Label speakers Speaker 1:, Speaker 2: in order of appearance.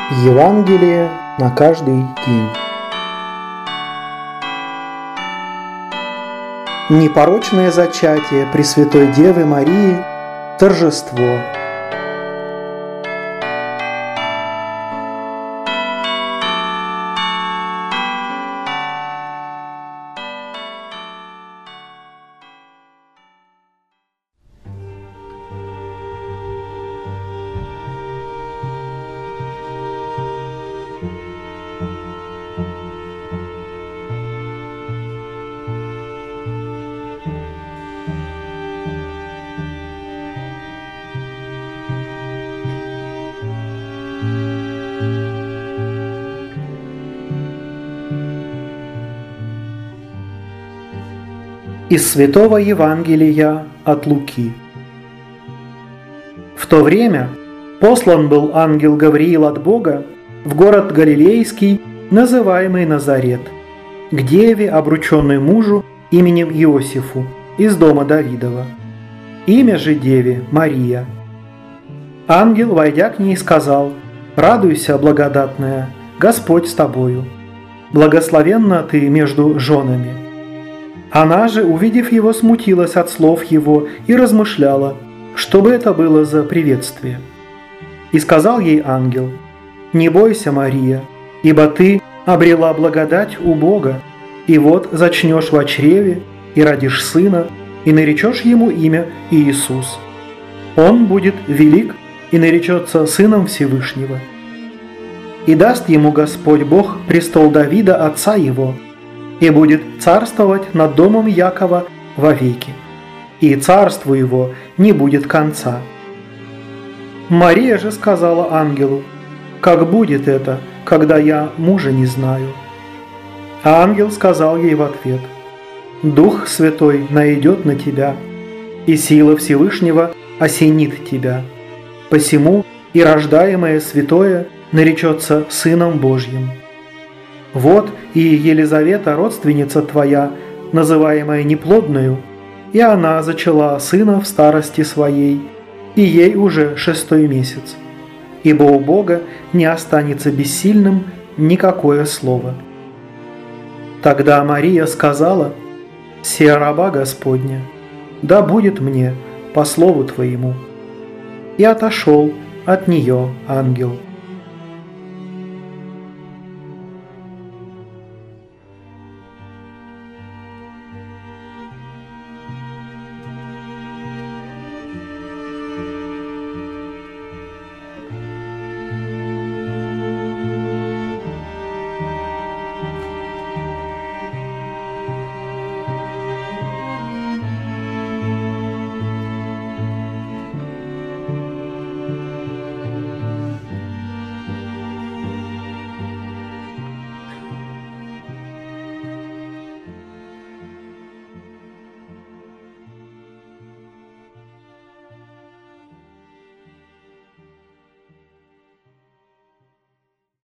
Speaker 1: Евангелие на каждый день. Непорочное зачатие Пресвятой Девы Марии – торжество. Из Святого Евангелия от Луки. В то время послан был ангел Гавриил от Бога в город Галилейский, называемый Назарет, к деве, обрученной мужу именем Иосифу, из дома Давидова. Имя же деве Мария. Ангел, войдя к ней, сказал: «Радуйся, благодатная, Господь с тобою, благословенна ты между женами». Она же, увидев его, смутилась от слов его и размышляла, что бы это было за приветствие. И сказал ей ангел: «Не бойся, Мария, ибо ты обрела благодать у Бога, и вот зачнешь во чреве, и родишь сына, и наречешь ему имя Иисус. Он будет велик и наречется Сыном Всевышнего. И даст ему Господь Бог престол Давида, отца его, и будет царствовать над домом Якова вовеки, и царству его не будет конца». Мария же сказала ангелу: «Как будет это, когда я мужа не знаю?» А ангел сказал ей в ответ: «Дух Святой найдет на тебя, и сила Всевышнего осенит тебя. Посему и рождаемое святое наречется Сыном Божьим. Вот и Елизавета, родственница твоя, называемая неплодною, и она зачала сына в старости своей, и ей уже 6-й месяц, ибо у Бога не останется бессильным никакое слово». Тогда Мария сказала: «Се раба Господня, да будет мне по слову твоему». И отошел от нее ангел.